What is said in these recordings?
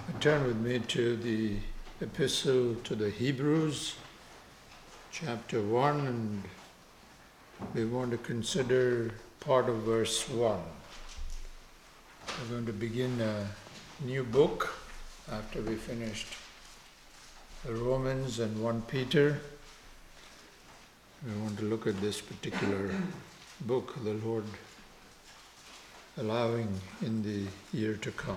Turn with me to the Epistle to the Hebrews, chapter 1, and we want to consider part of verse 1. We're going to begin a new book after we finished Romans and 1 Peter. We want to look at this particular book, the Lord allowing in the year to come.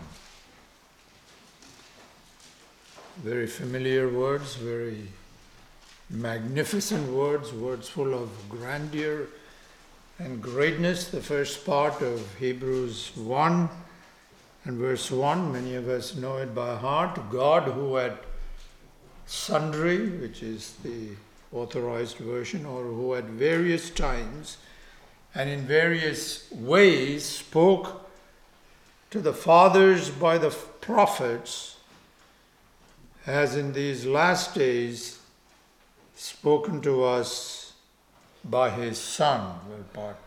Very familiar words, very magnificent words, words full of grandeur and greatness. The first part of Hebrews 1 and verse 1, many of us know it by heart. God, who at sundry, which is the authorized version, or who at various times and in various ways spoke to the fathers by the prophets, has in these last days spoken to us by his Son. Well,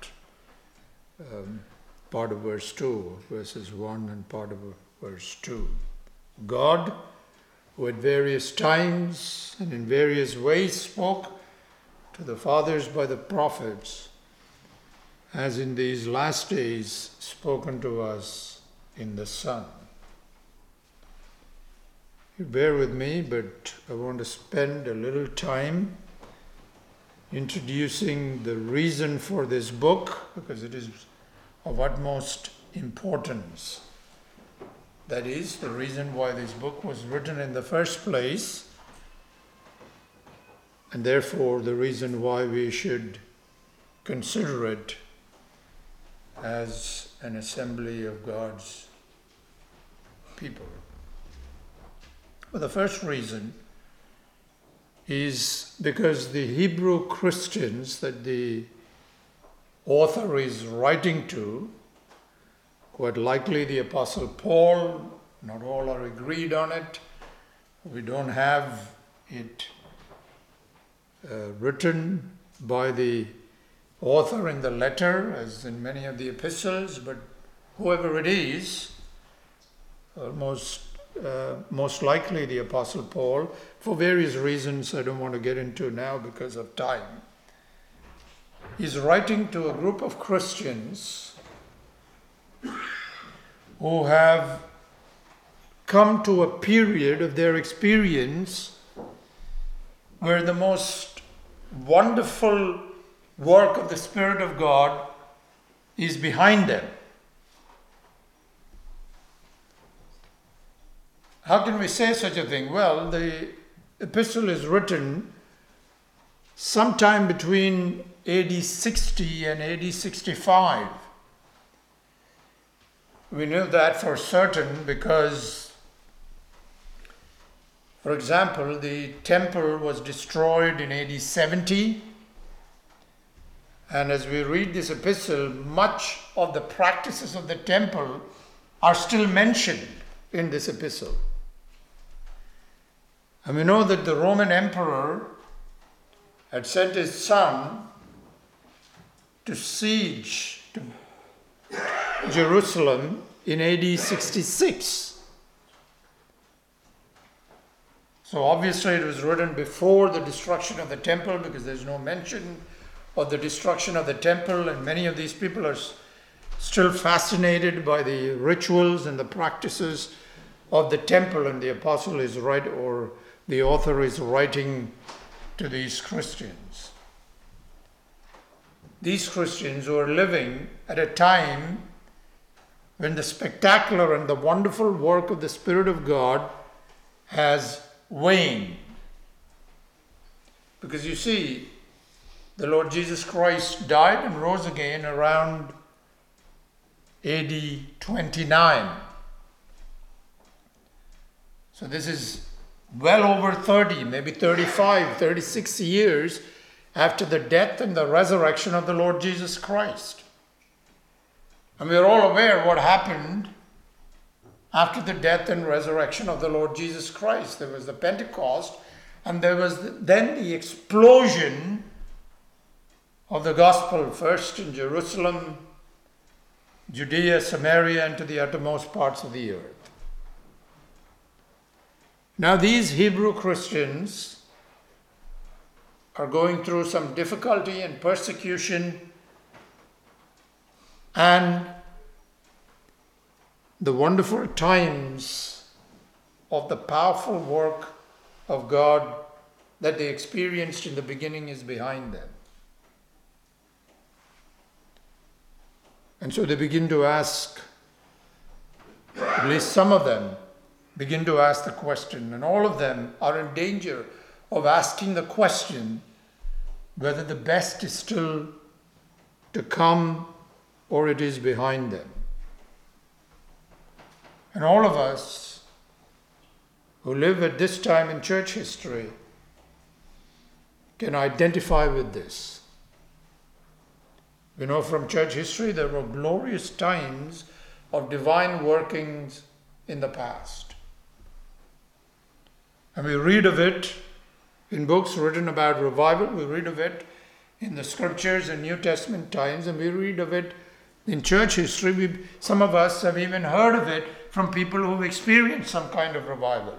part of verse 2, verses 1 and part of verse 2. God, who at various times and in various ways spoke to the fathers by the prophets, has in these last days spoken to us in the Son. You bear with me, but I want to spend a little time introducing the reason for this book, because it is of utmost importance. That is, the reason why this book was written in the first place, and therefore the reason why we should consider it as an assembly of God's people. Well, the first reason is because the Hebrew Christians that the author is writing to, quite likely the Apostle Paul, not all are agreed on it. We don't have it written by the author in the letter, as in many of the epistles, but whoever it is, most likely the Apostle Paul, for various reasons I don't want to get into now because of time. He's writing to a group of Christians who have come to a period of their experience where the most wonderful work of the Spirit of God is behind them. How can we say such a thing? Well, the epistle is written sometime between AD 60 and AD 65. We know that for certain because, for example, the temple was destroyed in AD 70. And as we read this epistle, much of the practices of the temple are still mentioned in this epistle. And we know that the Roman emperor had sent his son to siege to Jerusalem in AD 66. So obviously it was written before the destruction of the temple, because there's no mention of the destruction of the temple, and many of these people are still fascinated by the rituals and the practices of the temple, and the apostle is right, or the author is writing to these Christians. These Christians who are living at a time when the spectacular and the wonderful work of the Spirit of God has waned. Because you see, the Lord Jesus Christ died and rose again around AD 29. So this is well over 30, maybe 35, 36 years after the death and the resurrection of the Lord Jesus Christ. And we are all aware what happened after the death and resurrection of the Lord Jesus Christ. There was the Pentecost, and there was then the explosion of the gospel, first in Jerusalem, Judea, Samaria, and to the uttermost parts of the earth. Now these Hebrew Christians are going through some difficulty and persecution, and the wonderful times of the powerful work of God that they experienced in the beginning is behind them. And so they begin to ask, at least some of them begin to ask the question, and all of them are in danger of asking the question whether the best is still to come or it is behind them. And all of us who live at this time in church history can identify with this. We know from church history there were glorious times of divine workings in the past. And we read of it in books written about revival. We read of it in the scriptures in New Testament times, and we read of it in church history. Some of us have even heard of it from people who've experienced some kind of revival.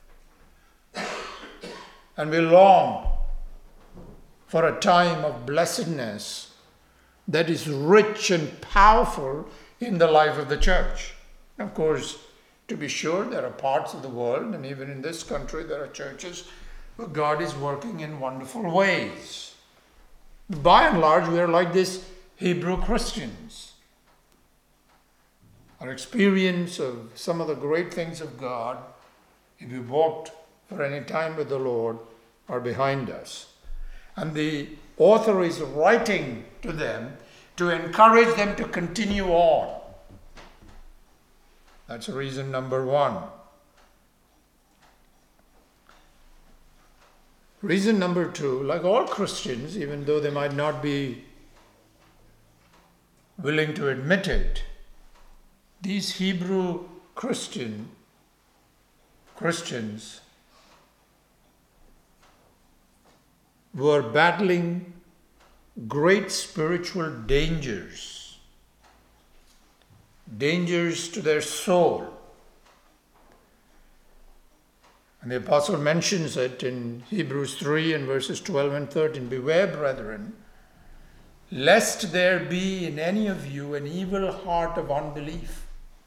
And we long for a time of blessedness that is rich and powerful in the life of the church. Of course, to be sure, there are parts of the world, and even in this country, there are churches where God is working in wonderful ways. By and large, we are like this Hebrew Christians. Our experience of some of the great things of God, if we walked for any time with the Lord, are behind us. And the author is writing to them to encourage them to continue on. That's reason number one. Reason number two, like all Christians, even though they might not be willing to admit it, these Hebrew Christians were battling great spiritual dangers to their soul. And the apostle mentions it in Hebrews 3 and verses 12 and 13. Beware, brethren, lest there be in any of you an evil heart of unbelief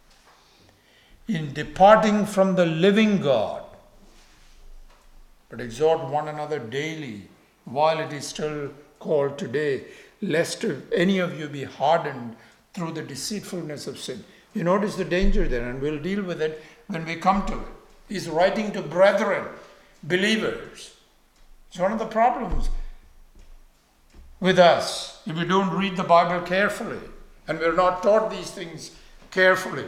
in departing from the living God, but exhort one another daily while it is still called today, lest any of you be hardened through the deceitfulness of sin. You notice the danger there, and we'll deal with it when we come to it. He's writing to brethren, believers. It's one of the problems with us if we don't read the Bible carefully, and we're not taught these things carefully.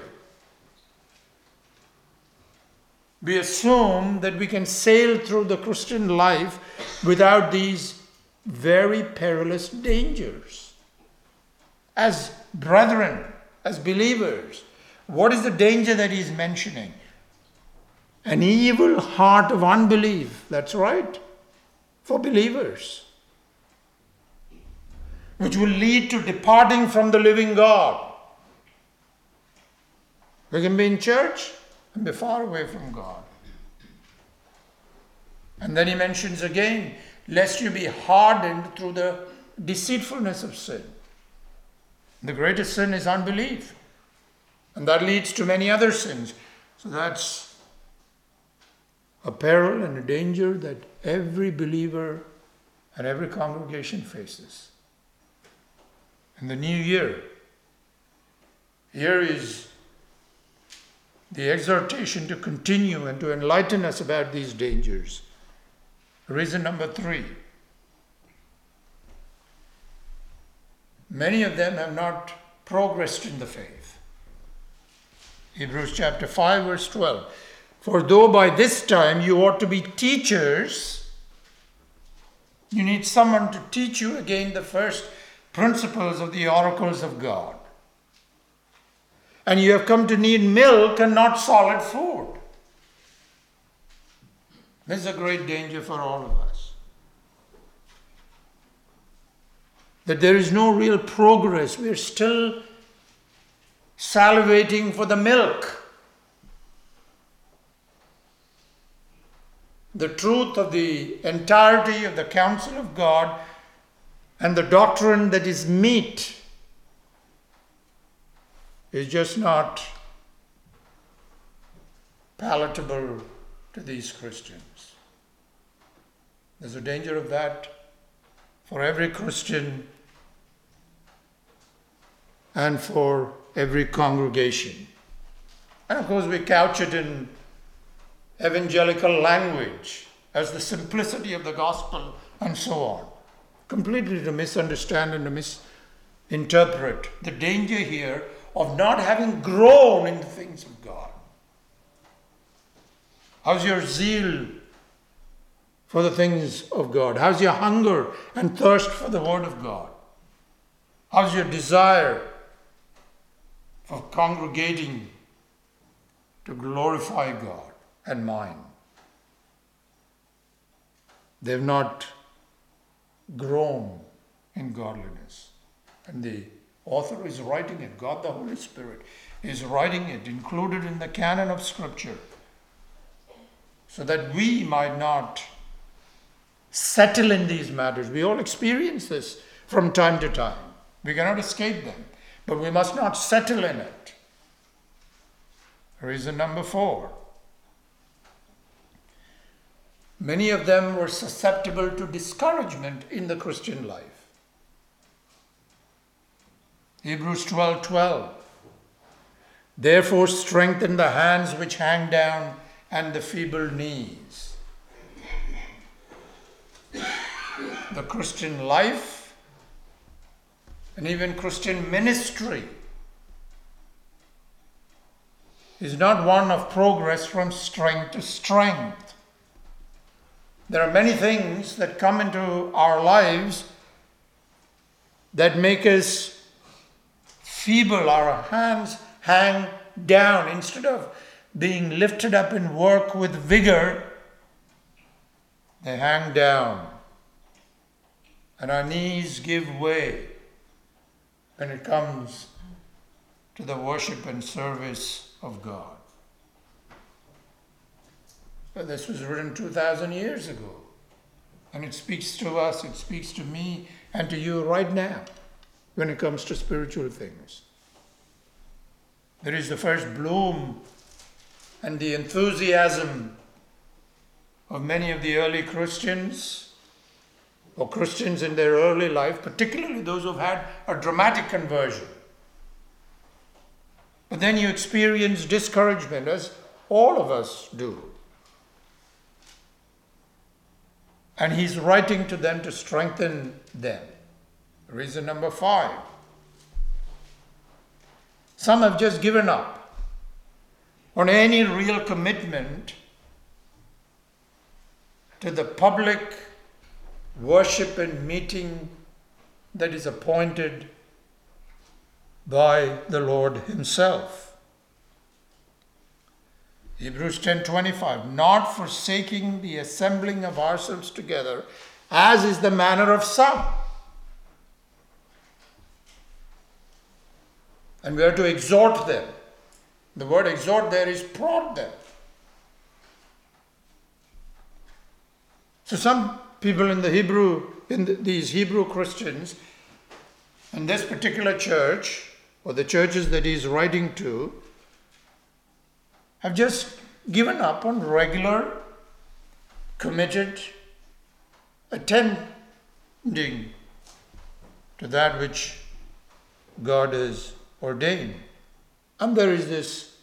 We assume that we can sail through the Christian life without these very perilous dangers. As brethren, as believers, what is the danger that he's mentioning? An evil heart of unbelief, that's right, for believers, which will lead to departing from the living God. We can be in church and be far away from God. And then he mentions again, lest you be hardened through the deceitfulness of sin. The greatest sin is unbelief. And that leads to many other sins. So that's a peril and a danger that every believer and every congregation faces. In the new year, here is the exhortation to continue and to enlighten us about these dangers. Reason number 3. Many of them have not progressed in the faith. Hebrews chapter 5 verse 12. For though by this time you ought to be teachers, you need someone to teach you again the first principles of the oracles of God. And you have come to need milk and not solid food. This is a great danger for all of us. That there is no real progress. We're still salivating for the milk. the truth of the entirety of the counsel of God and the doctrine that is meet is just not palatable to these Christians. There's a danger of that for every Christian and for every congregation. And of course we couch it in evangelical language as the simplicity of the gospel and so on. Completely to misunderstand and to misinterpret the danger here of not having grown in the things of God. How's your zeal for the things of God? How's your hunger and thirst for the Word of God? How's your desire for congregating to glorify God and mine? They've not grown in godliness. And the author is writing it. God the Holy Spirit is writing it, included in the canon of Scripture, so that we might not settle in these matters. We all experience this from time to time. We cannot escape them, but we must not settle in it. Reason number 4. Many of them were susceptible to discouragement in the Christian life. Hebrews 12:12. Therefore strengthen the hands which hang down and the feeble knees. The Christian life and even Christian ministry is not one of progress from strength to strength. There are many things that come into our lives that make us feeble. Our hands hang down. Instead of being lifted up in work with vigor, they hang down. And our knees give way when it comes to the worship and service of God. But this was written 2,000 years ago. And it speaks to us, it speaks to me and to you right now when it comes to spiritual things. There is the first bloom and the enthusiasm of many of the early Christians, or Christians in their early life, particularly those who have had a dramatic conversion. But then you experience discouragement, as all of us do. And he's writing to them to strengthen them. Reason number 5. Some have just given up on any real commitment to the public worship and meeting that is appointed by the Lord himself. Hebrews 10:25, not forsaking the assembling of ourselves together, as is the manner of some. And we are to exhort them. The word exhort there is prod them. So some people in these Hebrew Christians, in this particular church, or the churches that he's writing to, have just given up on regular, committed attending to that which God has ordained. And there is this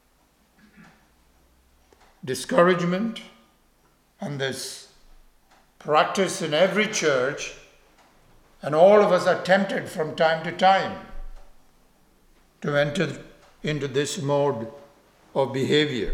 discouragement and this practice in every church, and all of us are tempted from time to time to enter into this mode of behavior.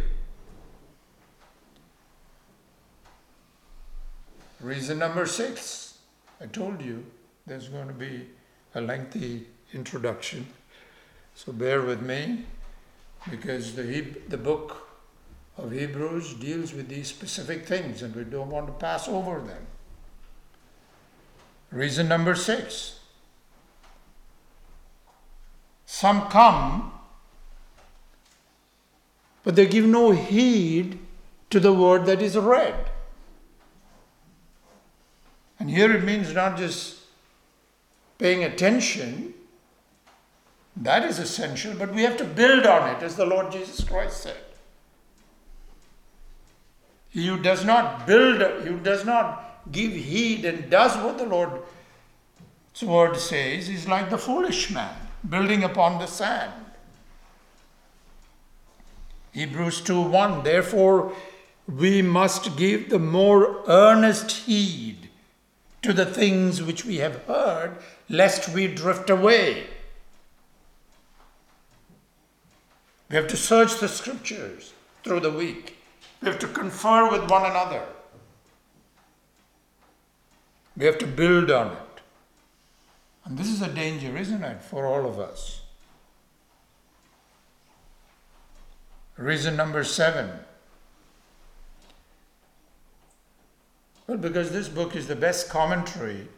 Reason number 6. I told you there's going to be a lengthy introduction, so bear with me, because the book of Hebrews deals with these specific things and we don't want to pass over them. Reason number 6. Some come, but they give no heed to the word that is read. And here it means not just paying attention, that is essential, but we have to build on it, as the Lord Jesus Christ said. He who does not build, who does not give heed and does what the Lord's word says, is like the foolish man, building upon the sand. Hebrews 2:1, therefore we must give the more earnest heed to the things which we have heard, lest we drift away. We have to search the scriptures through the week. We have to confer with one another. We have to build on it. And this is a danger, isn't it, for all of us? Reason number 7. Well, because this book is the best commentary,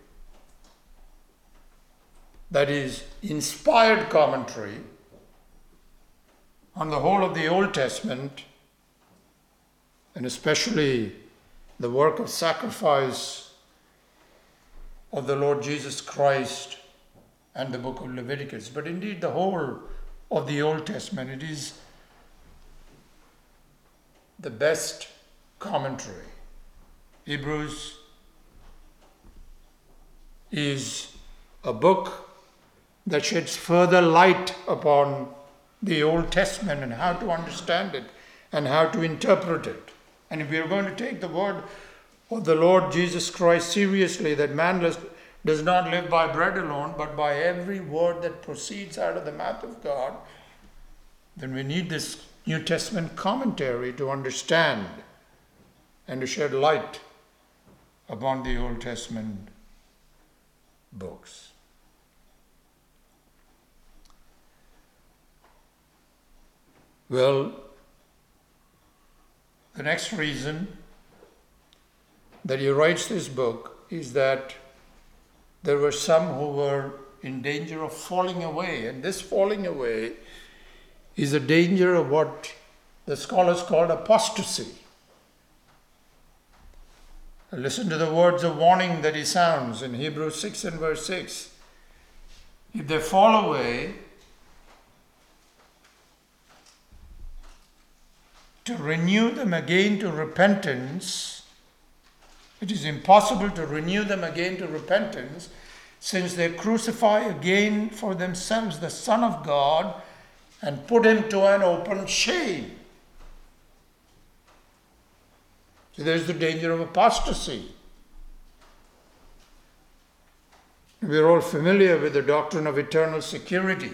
that is, inspired commentary on the whole of the Old Testament, and especially the work of sacrifice of the Lord Jesus Christ and the book of Leviticus, but indeed the whole of the Old Testament. It is the best commentary. Hebrews is a book that sheds further light upon the Old Testament and how to understand it and how to interpret it. And if we are going to take the word of the Lord Jesus Christ seriously, that man does not live by bread alone, but by every word that proceeds out of the mouth of God, then we need this New Testament commentary to understand and to shed light upon the Old Testament books. Well, the next reason that he writes this book is that there were some who were in danger of falling away, and this falling away is a danger of what the scholars called apostasy. Listen to the words of warning that he sounds in Hebrews 6 and verse 6. If they fall away, to renew them again to repentance, it is impossible to renew them again to repentance, since they crucify again for themselves the Son of God and put him to an open shame. So there's the danger of apostasy. We're all familiar with the doctrine of eternal security.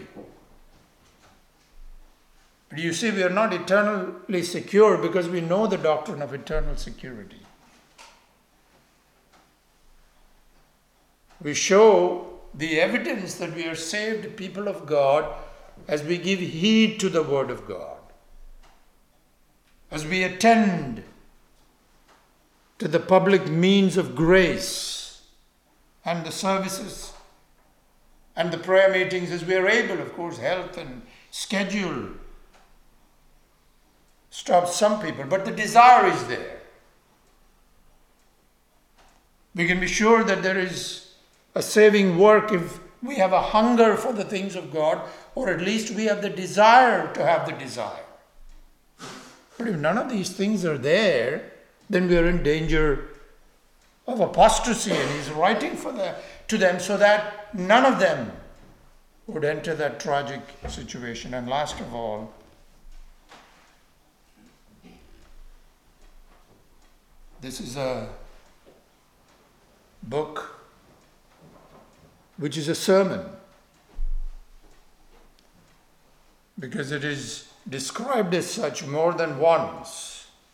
But you see, we are not eternally secure because we know the doctrine of eternal security. We show the evidence that we are saved people of God as we give heed to the Word of God, as we attend to the public means of grace and the services and the prayer meetings as we are able. Of course, health and schedule stops some people, but the desire is there. We can be sure that there is a saving work if we have a hunger for the things of God, or at least we have the desire to have the desire. But if none of these things are there, then we are in danger of apostasy, and he's writing to them so that none of them would enter that tragic situation. And last of all, this is a book which is a sermon, because it is described as such more than once.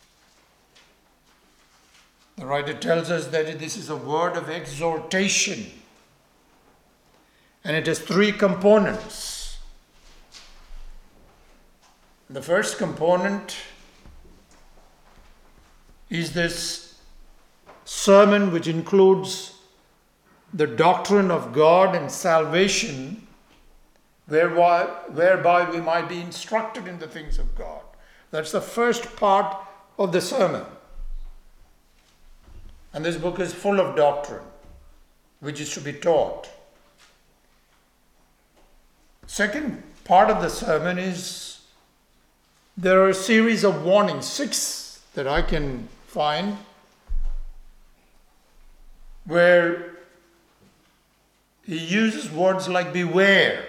The writer tells us that this is a word of exhortation, and it has 3 components. The first component is this sermon, which includes the doctrine of God and salvation, whereby we might be instructed in the things of God. That's the first part of the sermon. And this book is full of doctrine. which is to be taught. Second part of the sermon is there are a series of warnings, 6 that I can find, where he uses words like beware,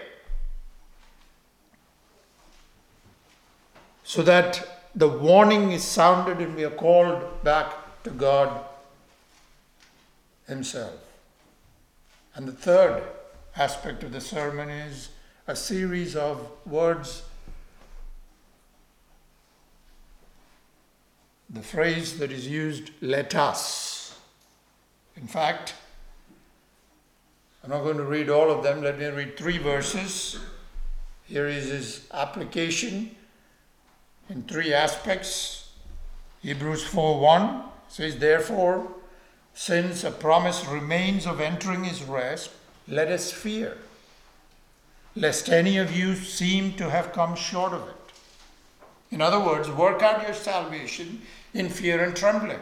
so that the warning is sounded and we are called back to God Himself. And the third aspect of the sermon is a series of words. The phrase that is used, let us. In fact, I'm not going to read all of them. Let me read 3 verses. Here is his application in 3 aspects. Hebrews 4:1 says, therefore, since a promise remains of entering his rest, let us fear, lest any of you seem to have come short of it. In other words, work out your salvation in fear and trembling.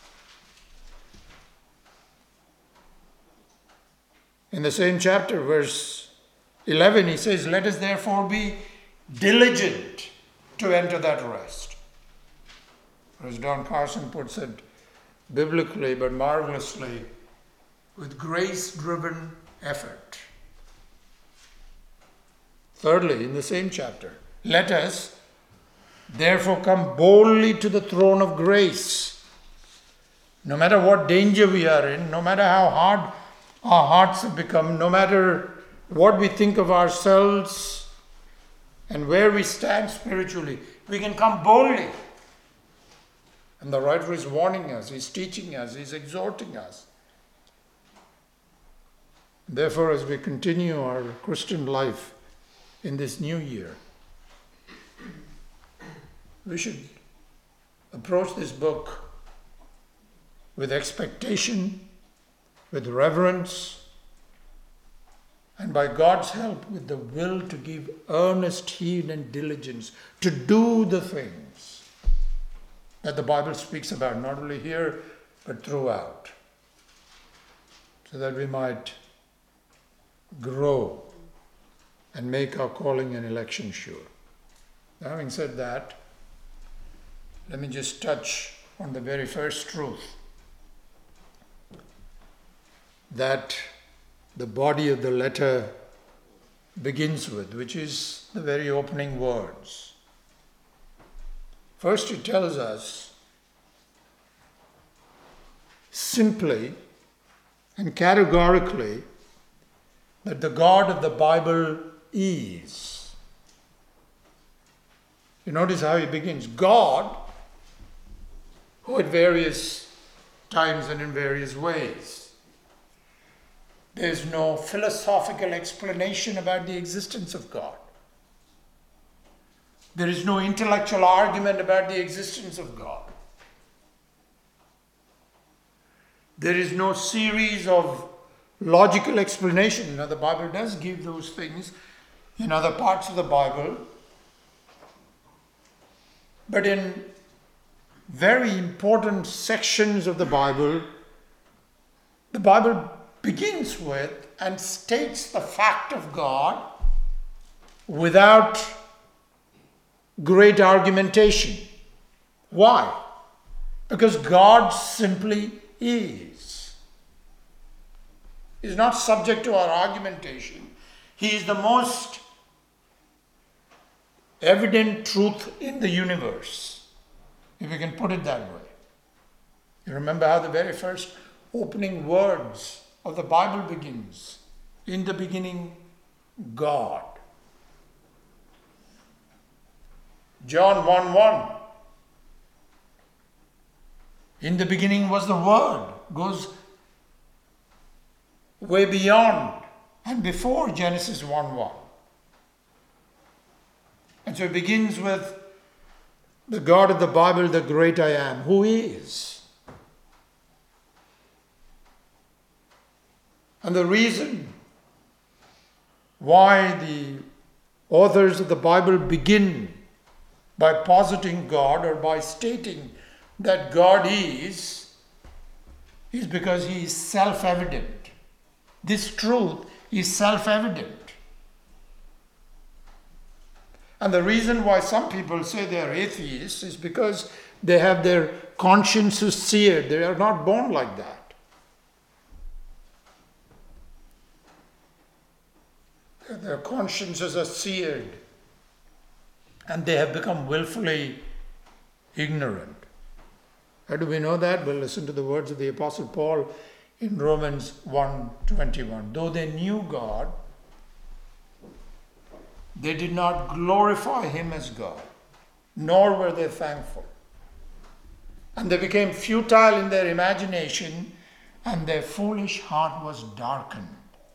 In the same chapter, verse 11, he says, let us therefore be diligent to enter that rest. As Don Carson puts it, biblically but marvelously, with grace-driven effort. Thirdly, in the same chapter, let us therefore come boldly to the throne of grace. No matter what danger we are in, no matter how hard our hearts have become, no matter what we think of ourselves and where we stand spiritually, we can come boldly. And the writer is warning us, he's teaching us, he's exhorting us. Therefore, as we continue our Christian life in this new year, we should approach this book with expectation, with reverence, and by God's help, with the will to give earnest heed and diligence to do the things that the Bible speaks about, not only here, but throughout, so that we might grow and make our calling and election sure. Now, having said that, let me just touch on the very first truth that the body of the letter begins with, which is the very opening words. First, it tells us simply and categorically that the God of the Bible is. You notice how he begins. God, who at various times and in various ways. There's no philosophical explanation about the existence of God. There is no intellectual argument about the existence of God. There is no series of logical explanation. Now, the Bible does give those things in other parts of the Bible. But in very important sections of the Bible begins with and states the fact of God without great argumentation. Why? Because God simply is. He's not subject to our argumentation. He is the most evident truth in the universe, if we can put it that way. You remember how the very first opening words of the Bible begins. In the beginning, God. John 1:1. In the beginning was the Word. Goes way beyond and before Genesis 1:1. And so it begins with the God of the Bible, the great I am, who is. And the reason why the authors of the Bible begin by positing God or by stating that God is because he is self-evident. This truth is self-evident. And the reason why some people say they are atheists is because they have their consciences seared. They are not born like that. Their consciences are seared and they have become willfully ignorant. How do we know that? Well, listen to the words of the Apostle Paul in Romans 1:21. Though they knew God, they did not glorify Him as God, nor were they thankful. And they became futile in their imagination, and their foolish heart was darkened.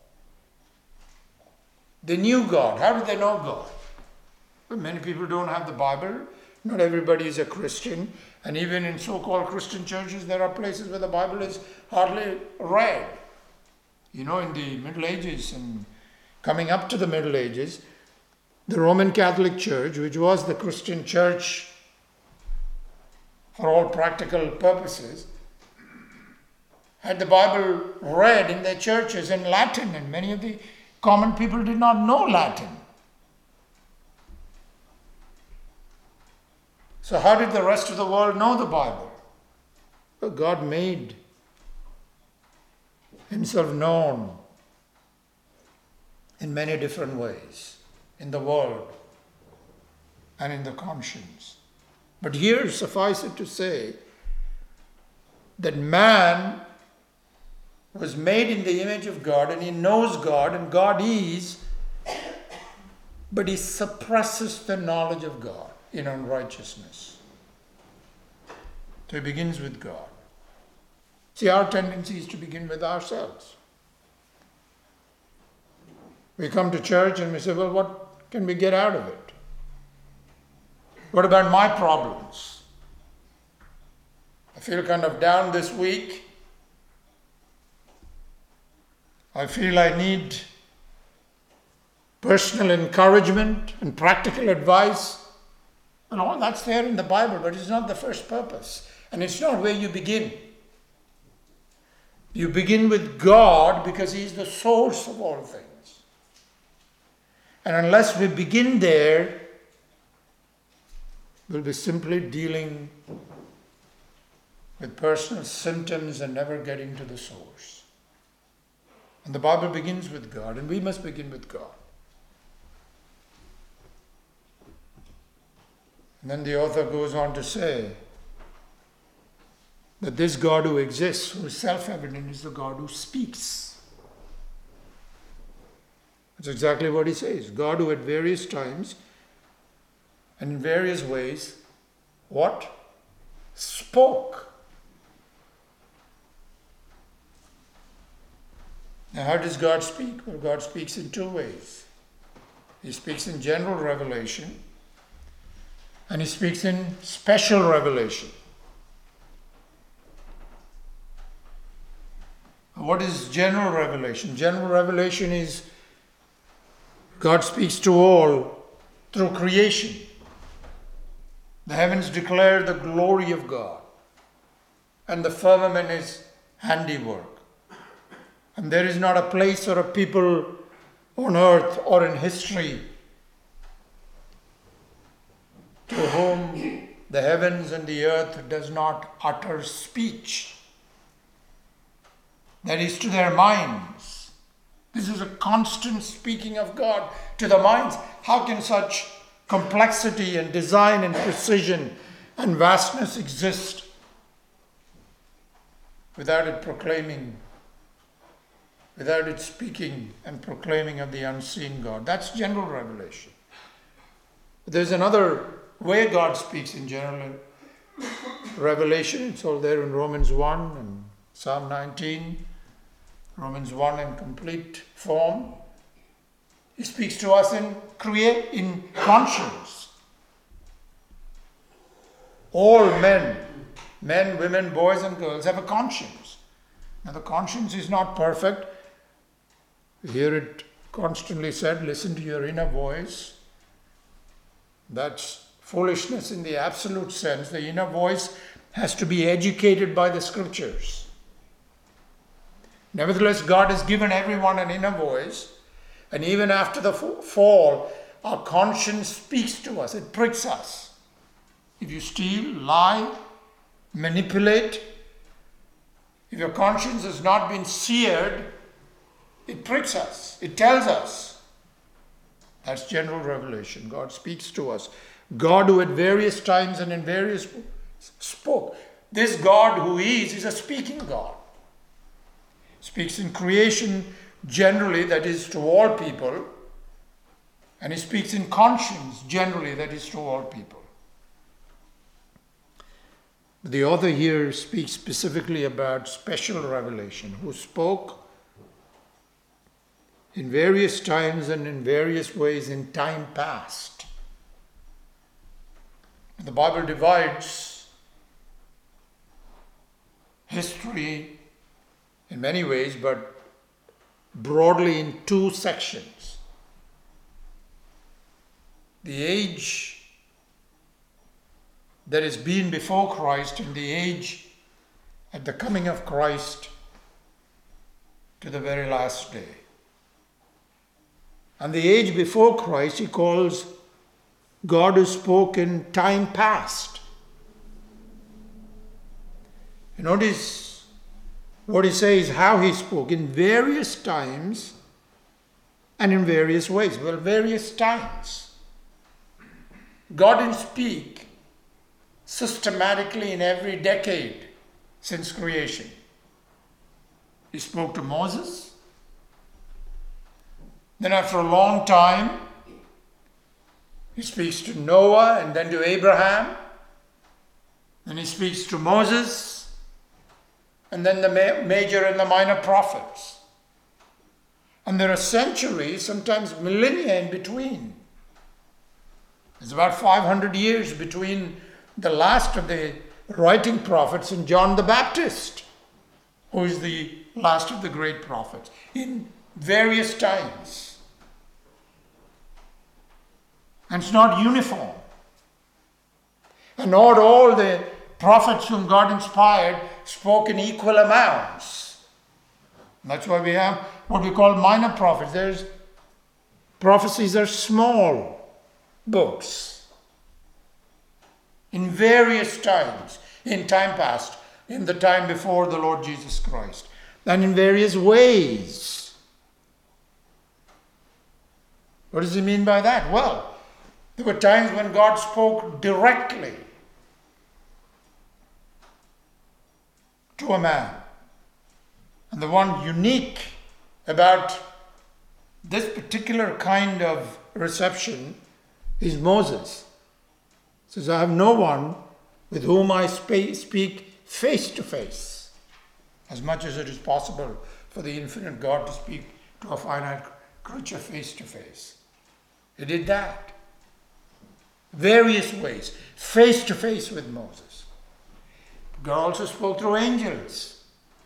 They knew God. How did they know God? Well, many people don't have the Bible. Not everybody is a Christian. And even in so-called Christian churches, there are places where the Bible is hardly read. You know, in the Middle Ages and coming up to the Middle Ages, the Roman Catholic Church, which was the Christian church for all practical purposes, had the Bible read in their churches in Latin, and many of the common people did not know Latin. So how did the rest of the world know the Bible? Well, God made Himself known in many different ways in the world and in the conscience. But here, suffice it to say that man was made in the image of God, and he knows God, and God is, but he suppresses the knowledge of God in unrighteousness. So he begins with God. See, our tendency is to begin with ourselves. We come to church and we say, well, what can we get out of it? What about my problems? I feel kind of down this week. I feel I need personal encouragement and practical advice. And all that's there in the Bible, but it's not the first purpose. And it's not where you begin. You begin with God because He is the source of all things. And unless we begin there, we'll be simply dealing with personal symptoms and never getting to the source. And the Bible begins with God, and we must begin with God. And then the author goes on to say that this God who exists, who is self-evident, is the God who speaks. That's exactly what he says. God who at various times and in various ways, what? Spoke. Now, how does God speak? Well, God speaks in two ways. He speaks in general revelation, and He speaks in special revelation. What is general revelation? General revelation is God speaks to all through creation. The heavens declare the glory of God, and the firmament is handiwork. And there is not a place or a people on earth or in history to whom the heavens and the earth does not utter speech. That is, to their minds. This is a constant speaking of God to the minds. How can such complexity and design and precision and vastness exist without it proclaiming, without it speaking and proclaiming of the unseen God? That's general revelation. But there's another way God speaks in general revelation. It's all there in Romans 1 and Psalm 19. Romans 1 in complete form. He speaks to us in conscience. All men, women, boys and girls have a conscience. Now the conscience is not perfect. We hear it constantly said, listen to your inner voice. That's foolishness in the absolute sense. The inner voice has to be educated by the scriptures. Nevertheless, God has given everyone an inner voice, and even after the fall, our conscience speaks to us, it pricks us. If you steal, lie, manipulate, if your conscience has not been seared, it pricks us, it tells us. That's general revelation. God speaks to us. God who at various times and in various ways spoke. This God who is a speaking God. Speaks in creation generally, that is to all people, and he speaks in conscience generally, that is to all people. The author here speaks specifically about special revelation, who spoke in various times and in various ways in time past. The Bible divides history in many ways, but broadly in two sections. The age that has been before Christ and the age at the coming of Christ to the very last day. And the age before Christ he calls God who spoke in time past. You notice what he says, how he spoke in various times and in various ways. Well, various times. God didn't speak systematically in every decade since creation. He spoke to Moses. Then after a long time, he speaks to Noah and then to Abraham. Then he speaks to Moses. And then the major and the minor prophets. And there are centuries, sometimes millennia in between. There's about 500 years between the last of the writing prophets and John the Baptist, who is the last of the great prophets, in various times. And it's not uniform. And not all the prophets whom God inspired spoke in equal amounts. And that's why we have what we call minor prophets. Prophecies are small books in various times, in time past, in the time before the Lord Jesus Christ, and in various ways. What does he mean by that? Well, there were times when God spoke directly to a man. And the one unique about this particular kind of reception is Moses. He says, I have no one with whom I speak face to face, as much as it is possible for the infinite God to speak to a finite creature face to face. He did that. Various ways, face to face with Moses. God also spoke through angels.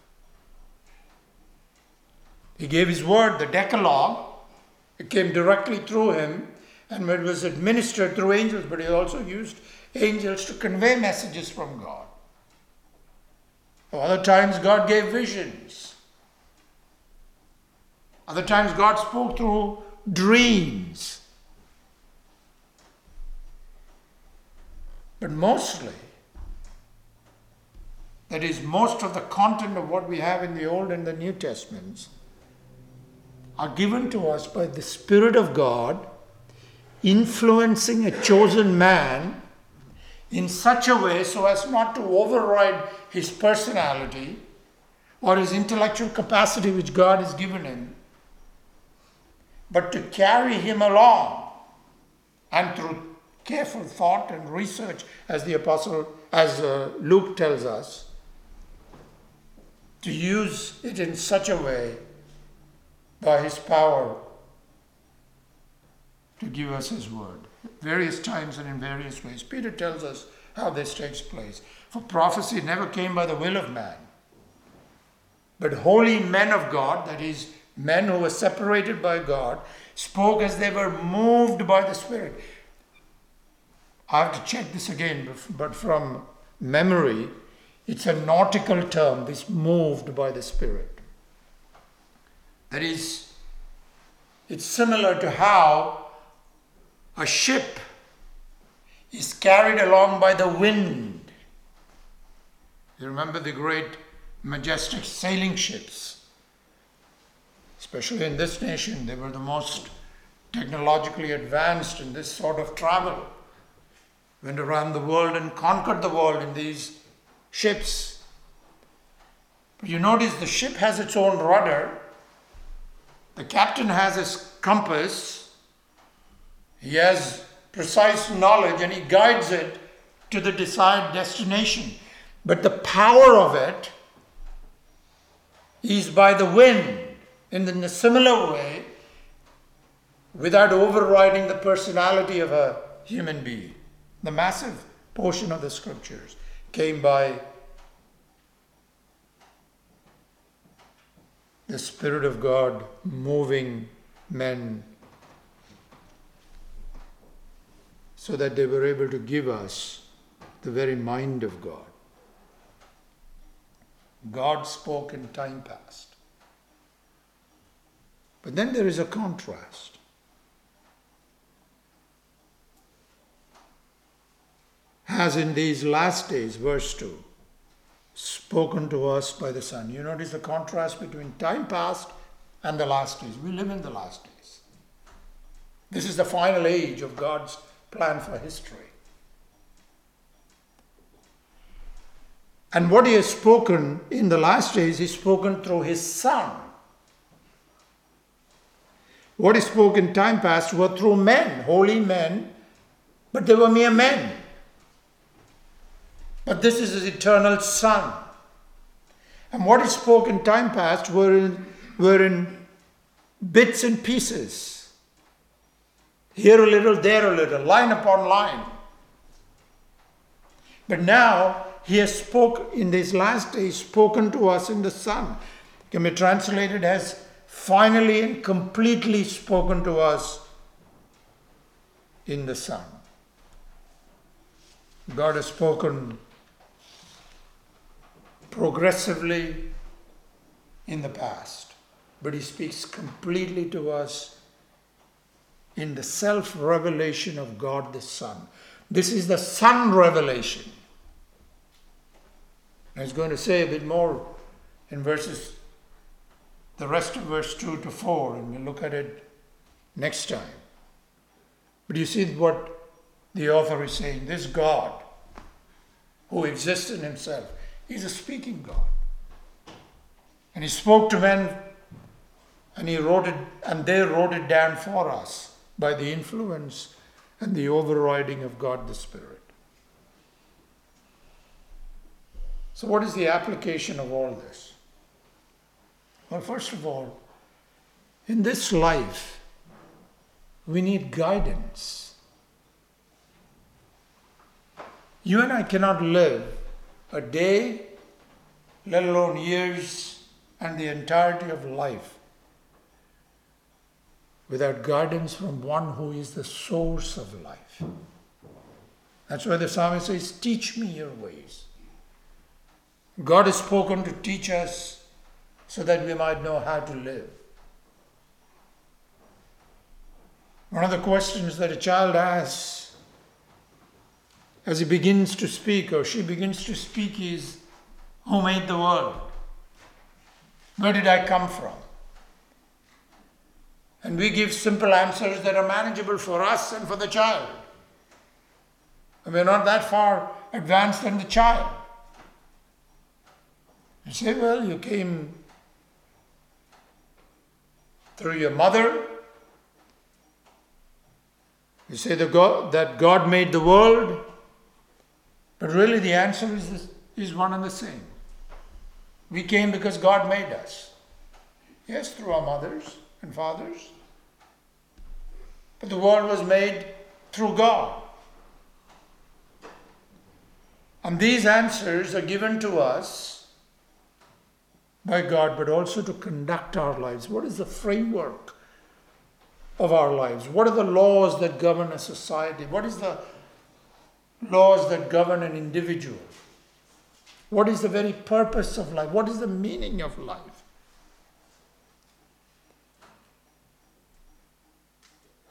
He gave his word, the Decalogue. It came directly through him and it was administered through angels, but he also used angels to convey messages from God. Other times God gave visions. Other times God spoke through dreams. But mostly, that is, most of the content of what we have in the Old and the New Testaments are given to us by the Spirit of God, influencing a chosen man in such a way so as not to override his personality or his intellectual capacity which God has given him, but to carry him along, and through careful thought and research, as Luke tells us, to use it in such a way by his power to give us his word. Various times and in various ways. Peter tells us how this takes place. For prophecy never came by the will of man, but holy men of God, that is, men who were separated by God, spoke as they were moved by the Spirit. I have to check this again, but from memory, it's a nautical term, this moved by the Spirit. That is, it's similar to how a ship is carried along by the wind. You remember the great majestic sailing ships, especially in this nation. They were the most technologically advanced in this sort of travel. Went around the world and conquered the world in these ships. But you notice the ship has its own rudder. The captain has his compass. He has precise knowledge and he guides it to the desired destination. But the power of it is by the wind. In a similar way, without overriding the personality of a human being. The massive portion of the scriptures came by the Spirit of God moving men so that they were able to give us the very mind of God. God spoke in time past. But then there is a contrast. Has in these last days, verse 2, spoken to us by the Son. You notice the contrast between time past and the last days. We live in the last days. This is the final age of God's plan for history. And what he has spoken in the last days, he's spoken through his Son. What he spoke in time past were through men, holy men, but they were mere men. But this is his eternal Son. And what he spoke in time past were in bits and pieces. Here a little, there a little, line upon line. But now he has in these last days spoken to us in the Son. Can be translated as finally and completely spoken to us in the Son. God has spoken progressively in the past, but he speaks completely to us in the self-revelation of God the Son. This is the Son revelation. I was going to say a bit more in the rest of verse 2 to 4, and we'll look at it next time. But you see what the author is saying. This God, who exists in himself, he's a speaking God. And he spoke to men, and they wrote it down for us by the influence and the overriding of God the Spirit. So what is the application of all this? Well, first of all, in this life, we need guidance. You and I cannot live a day, let alone years, and the entirety of life without guidance from one who is the source of life. That's why the psalmist says, teach me your ways. God has spoken to teach us so that we might know how to live. One of the questions that a child asks as he begins to speak or she begins to speak is, who made the world? Where did I come from? And we give simple answers that are manageable for us and for the child. And we're not that far advanced than the child. You say, well, you came through your mother. You say that God made the world. But really the answer is one and the same. We came because God made us. Yes, through our mothers and fathers. But the world was made through God. And these answers are given to us by God, but also to conduct our lives. What is the framework of our lives? What are the laws that govern a society? What is the laws that govern an individual? What is the very purpose of life? What is the meaning of life?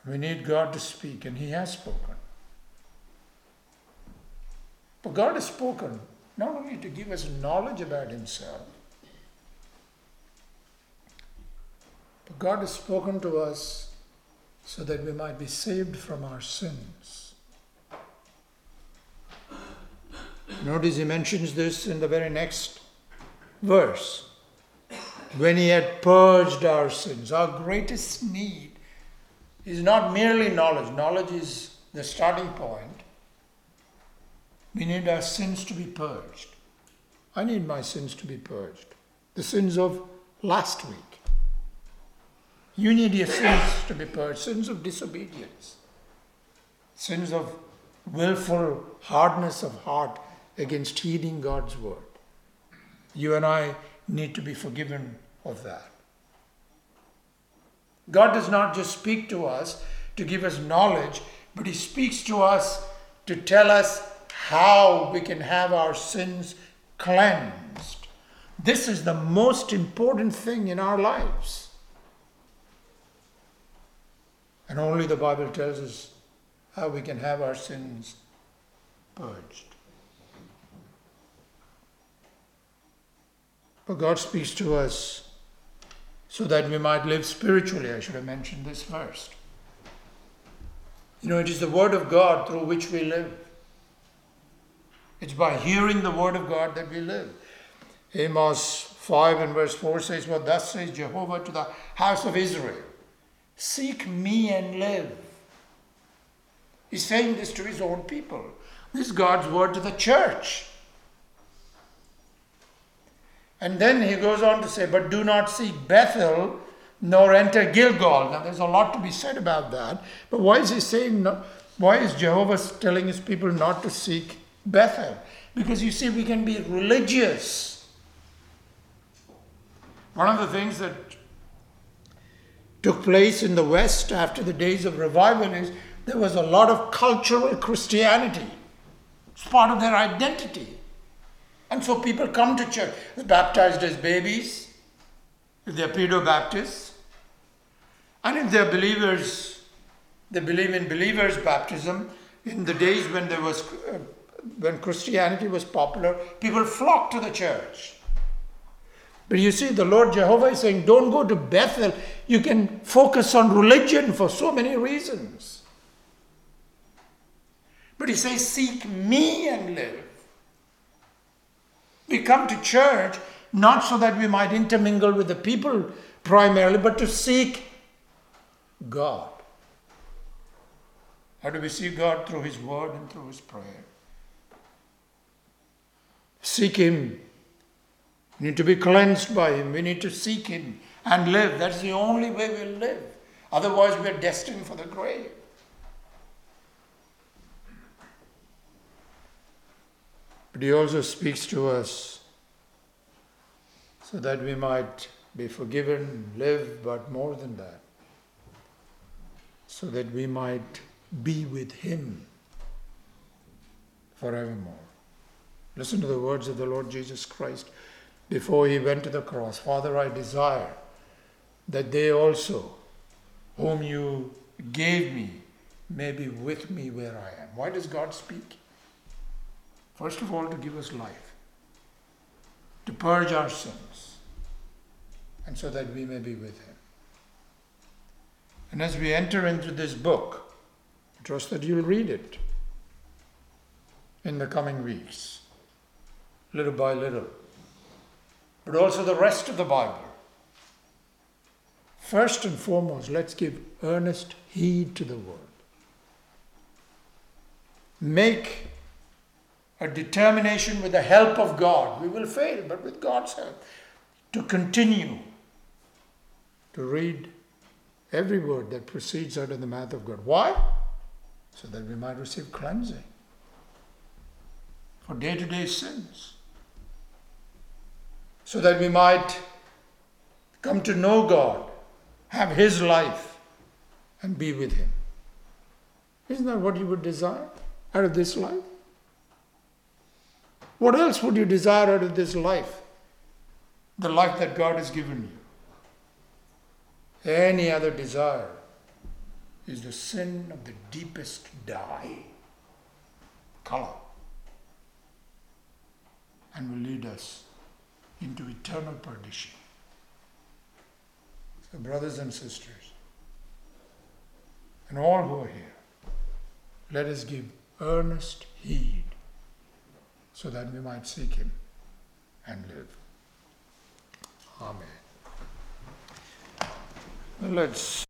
We need God to speak, and He has spoken. But God has spoken not only to give us knowledge about Himself, but God has spoken to us so that we might be saved from our sins. Notice He mentions this in the very next verse. When He had purged our sins, our greatest need is not merely knowledge. Knowledge is the starting point. We need our sins to be purged. I need my sins to be purged. The sins of last week. You need your sins to be purged. Sins of disobedience. Sins of willful hardness of heart against heeding God's word. You and I need to be forgiven of that. God does not just speak to us to give us knowledge, but He speaks to us to tell us how we can have our sins cleansed. This is the most important thing in our lives. And only the Bible tells us how we can have our sins purged. But God speaks to us so that we might live spiritually. I should have mentioned this first. It is the Word of God through which we live. It's by hearing the Word of God that we live. Amos 5 and verse 4 says, "Well, thus says Jehovah to the house of Israel, seek me and live." He's saying this to His own people. This is God's word to the church. And then He goes on to say, "But do not seek Bethel, nor enter Gilgal." Now there's a lot to be said about that. But why is He saying, why is Jehovah telling His people not to seek Bethel? Because you see, we can be religious. One of the things that took place in the West after the days of revival is there was a lot of cultural Christianity. It's part of their identity. And so people come to church. They're baptized as babies, if they're pedo-Baptists. And if they're believers, they believe in believers' baptism. In the days when when Christianity was popular, people flocked to the church. But you see, the Lord Jehovah is saying, don't go to Bethel. You can focus on religion for so many reasons. But He says, seek me and live. We come to church not so that we might intermingle with the people primarily, but to seek God. How do we seek God? Through His word and through His prayer. Seek Him. We need to be cleansed by Him. We need to seek Him and live. That's the only way we'll live. Otherwise, we are destined for the grave. But He also speaks to us so that we might be forgiven, live, but more than that, so that we might be with Him forevermore. Listen to the words of the Lord Jesus Christ before He went to the cross. "Father, I desire that they also, whom You gave Me, may be with Me where I am." Why does God speak? First of all, to give us life, to purge our sins, and so that we may be with Him. And as we enter into this book, I trust that you'll read it in the coming weeks, little by little, but also the rest of the Bible. First and foremost, let's give earnest heed to the Word. Make a determination with the help of God. We will fail, but with God's help, to continue to read every word that proceeds out of the mouth of God. Why? So that we might receive cleansing for day-to-day sins. So that we might come to know God, have His life, and be with Him. Isn't that what you would desire out of this life? What else would you desire out of this life? The life that God has given you. Any other desire is the sin of the deepest dye, color, and will lead us into eternal perdition. So, brothers and sisters, and all who are here, let us give earnest heed so that we might seek Him and live. Amen. Let's